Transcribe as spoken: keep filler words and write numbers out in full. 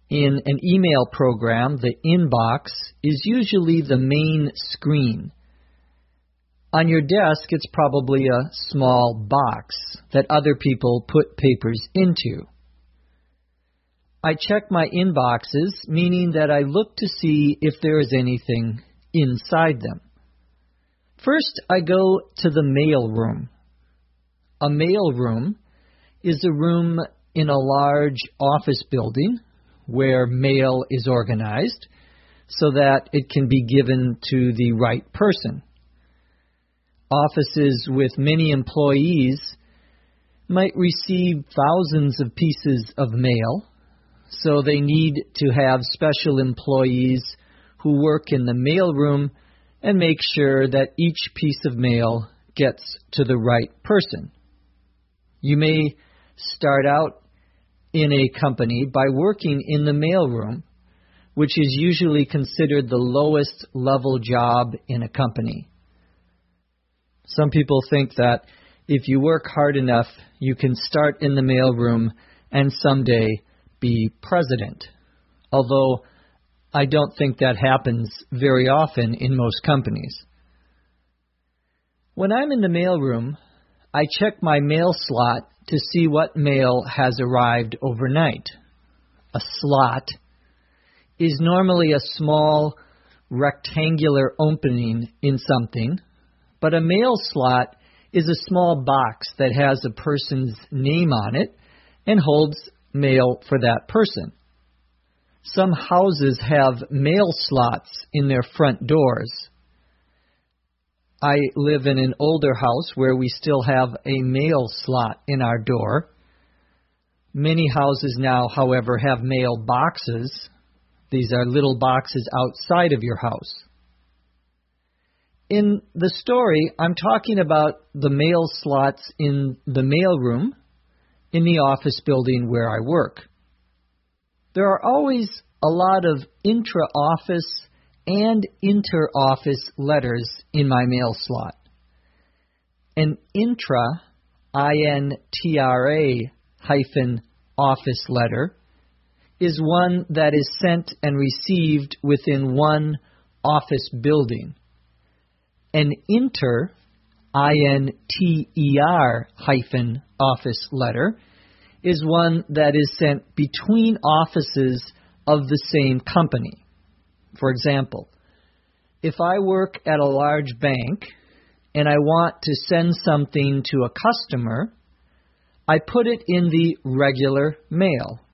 In an email program, the inbox is usually the main screen. On your desk, it's probably a small box that other people put papers into. I check my inboxes, meaning that I look to see if there is anything inside them. First, I go to the mail room. A mail room is a room in a large office building where mail is organized so that it can be given to the right person. Offices with many employees might receive thousands of pieces of mail, so they need to have special employees who work in the mail room and make sure that each piece of mail gets to the right person. You may start out in a company by working in the mailroom, which is usually considered the lowest level job in a company. Some people think that if you work hard enough, you can start in the mailroom and someday be president, although I don't think that happens very often in most companies. When I'm in the mailroom, I check my mail slot to see what mail has arrived overnight. A slot is normally a small rectangular opening in something, but a mail slot is a small box that has a person's name on it and holds mail for that person. Some houses have mail slots in their front doors. I live in an older house where we still have a mail slot in our door. Many houses now, however, have mail boxes. These are little boxes outside of your house. In the story, I'm talking about the mail slots in the mailroom in the office building where I work. There are always a lot of intra-office and inter-office letters in my mail slot. An intra, I N T R A hyphen office letter is one that is sent and received within one office building. An inter, I N T E R hyphen office letter is one that is sent between offices of the same company. For example, if I work at a large bank and I want to send something to a customer, I put it in the regular mail.